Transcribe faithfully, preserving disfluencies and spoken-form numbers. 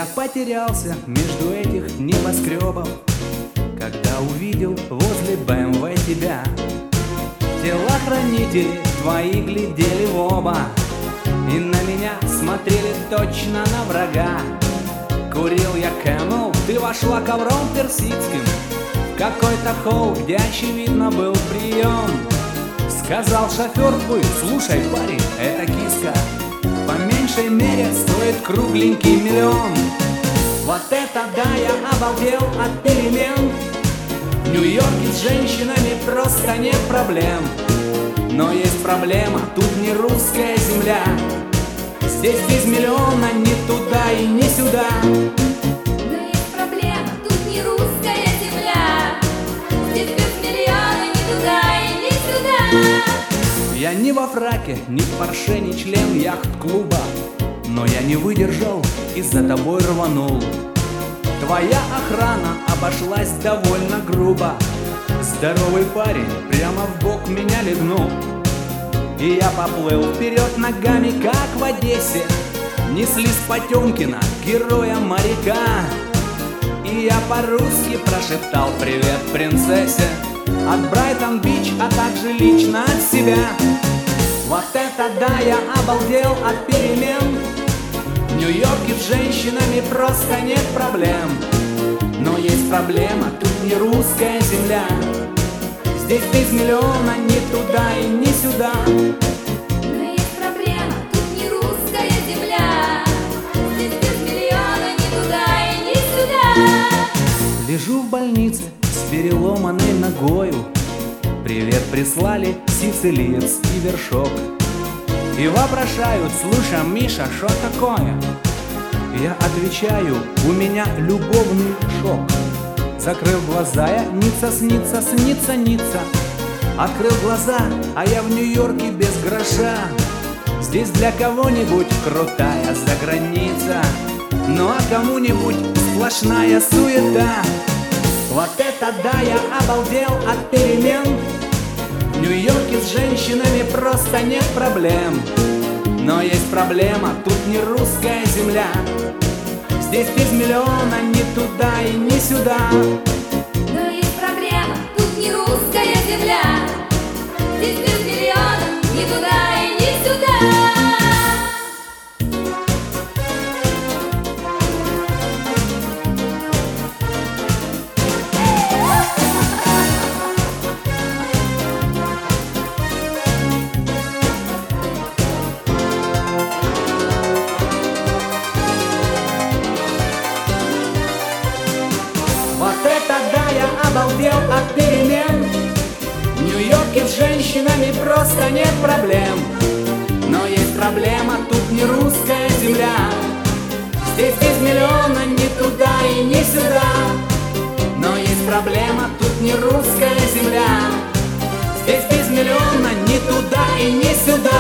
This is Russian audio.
Я потерялся между этих небоскребов, когда увидел возле бэ эм вэ тебя. Телохранители твои глядели в оба и на меня смотрели точно на врага. Курил я Camel, ты вошла ковром персидским в какой-то холл, где очевидно был прием. Сказал шофер твой: слушай, парень, это киска, по меньшей мере стоит кругленький миллион. Вот это да, я обалдел от перемен. В Нью-Йорке с женщинами просто нет проблем. Но есть проблема, тут не русская земля. Здесь без миллиона ни туда и ни сюда. Но есть проблема, тут не русская земля. Здесь без миллиона ни туда и ни сюда. Я не во фраке, ни в Порше, ни член яхт-клуба, но я не выдержал и за тобой рванул. Твоя охрана обошлась довольно грубо. Здоровый парень прямо в бок меня легнул. И я поплыл вперед ногами, как в Одессе. Несли с Потемкина героя-моряка. И я по-русски прошептал привет принцессе от Брайтон-Бич, а также лично от себя. Вот это да, я обалдел от перемен. В Нью-Йорке с женщинами просто нет проблем. Но есть проблема, тут не русская земля. Здесь без миллиона ни туда и ни сюда. Но есть проблема, тут не русская земля. Здесь без миллиона ни туда и ни сюда. Лежу в больнице с переломанной ногою. Привет прислали сицилиец и вершок. И вопрошают: слушай, Миша, что такое? Я отвечаю: у меня любовный шок. Закрыл глаза я, ницца, снится, снится, ницца. Открыл глаза, а я в Нью-Йорке без гроша. Здесь для кого-нибудь крутая заграница, ну а кому-нибудь сплошная суета. Вот это да, я обалдел от перемен. В Нью-Йорке с женщинами просто нет проблем. Но есть проблема, тут не русская земля. Здесь без миллиона ни туда и ни сюда. Но есть проблема, тут не русская земля. Здесь без миллиона ни туда и ни сюда. Вот это да, я обалдел от перемен. В Нью-Йорке с женщинами просто нет проблем. Но есть проблема, тут не русская земля. Здесь без миллиона ни туда и ни сюда. Но есть проблема, тут не русская земля. Здесь без миллиона ни туда и ни сюда.